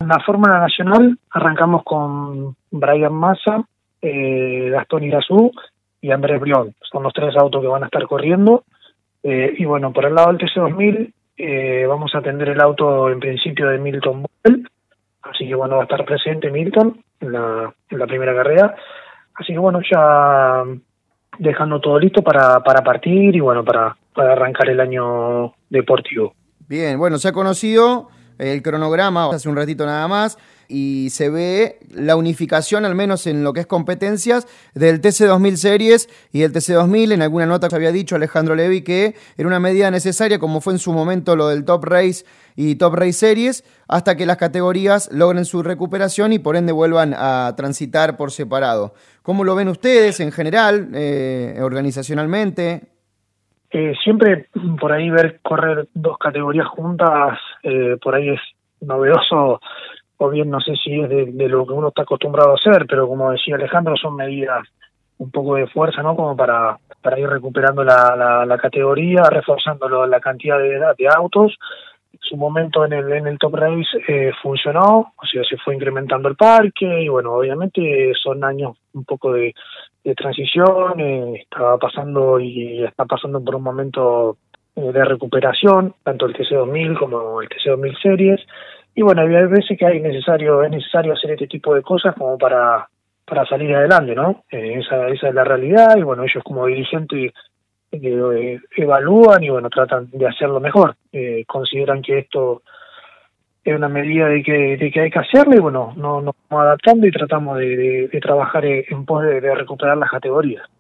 la Fórmula Nacional arrancamos con Brian Massa, Gastón Irazú y Andrés Brión. Son los 3 autos que van a estar corriendo. Y bueno, por el lado del TC2000 vamos a tener el auto en principio de Milton Bull, así que bueno, va a estar presente Milton en la primera carrera. Así que bueno, ya dejando todo listo para partir y bueno, para arrancar el año deportivo. Bien, bueno, se ha conocido el cronograma hace un ratito nada más y se ve la unificación, al menos en lo que es competencias, del TC2000 Series y el TC2000. En alguna nota se había dicho Alejandro Levi que era una medida necesaria, como fue en su momento lo del Top Race y Top Race Series, hasta que las categorías logren su recuperación y por ende vuelvan a transitar por separado. ¿Cómo lo ven ustedes en general, organizacionalmente? Siempre por ahí ver correr 2 categorías juntas, por ahí es novedoso, o bien no sé si es de lo que uno está acostumbrado a hacer, pero como decía Alejandro, son medidas un poco de fuerza, ¿no? Como para ir recuperando la categoría, reforzando la cantidad de autos. En su momento en el Top Race funcionó, o sea, se fue incrementando el parque y bueno, obviamente son años un poco de transición, estaba pasando y está pasando por un momento de recuperación, tanto el TC2000 como el TC2000 Series, y bueno, hay veces que es necesario hacer este tipo de cosas como para salir adelante, ¿no? Esa es la realidad, y bueno, ellos como dirigentes evalúan y bueno, tratan de hacerlo mejor, consideran que esto es una medida de que hay que hacerlo y bueno, nos vamos adaptando y tratamos de trabajar en pos de recuperar las categorías.